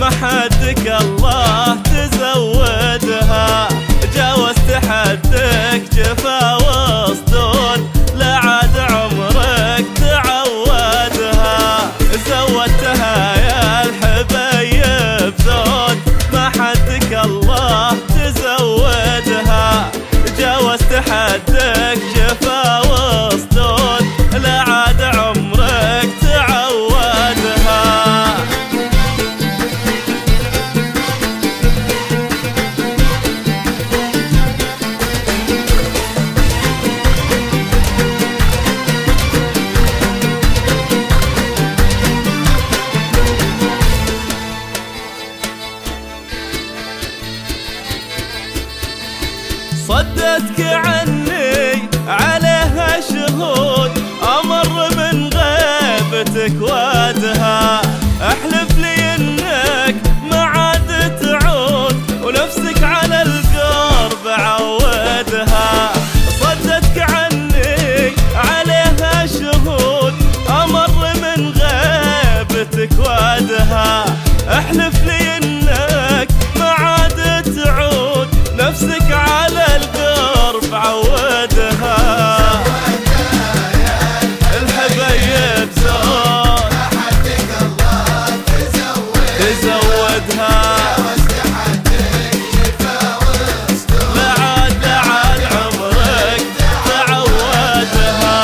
ما حدك الله تزودها، جاوزت حدك جفا وصدود لا عاد عمرك تعودها، زودتها يا الحبيب زود ما حدك الله تزودها، جاوزت حدك جفا وصدود لا عاد عمرك تعودها. صدتك عني عليها شهود، أمر من غيبتك وادها، احلف لي انك ما عاد تعود ونفسك على القرب عودها. صدتك عني عليها شهود، أمر من غيبتك وادها، احلف لي انك ما عاد تعود نفسك على القرب عودها. الحبايب زود ما حدك الله تزودها، لا عاد عمرك تعودها.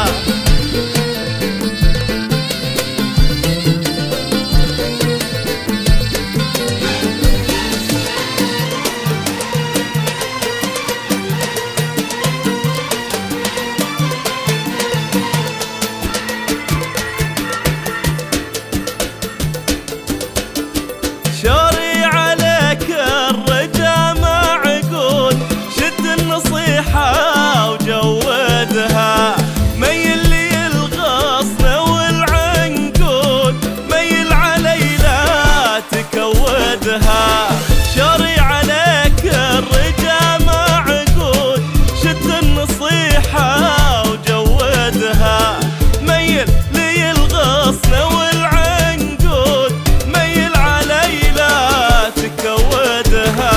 شوري عليك الرجا معقود، شد النصيحة وجودها، ميل لي الغصن والعنقود، ميل علي لا تكودها. شوري عليك الرجا معقود، شد النصيحة وجودها، ميل لي الغصن والعنقود، ميل علي لا تكودها.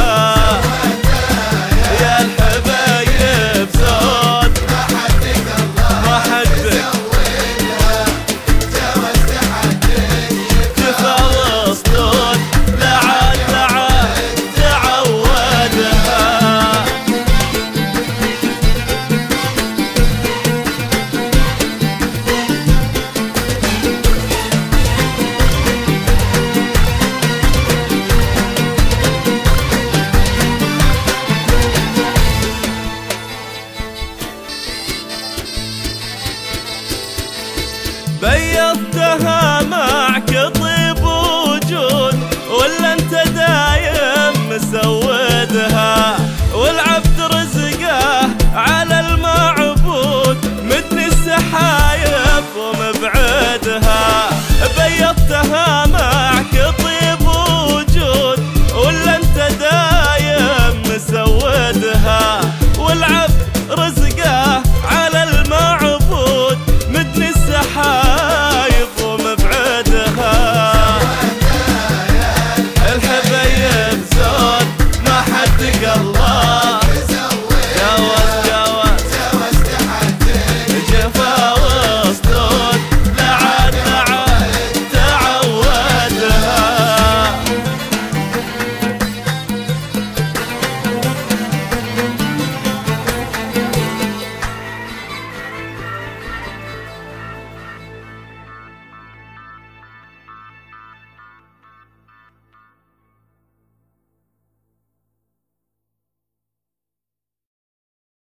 يا الحبايب زود ما حدك جفا وصدود لا عاد تعودها. بيضتها معك طيب وجود، ولا انت دايم مسودها،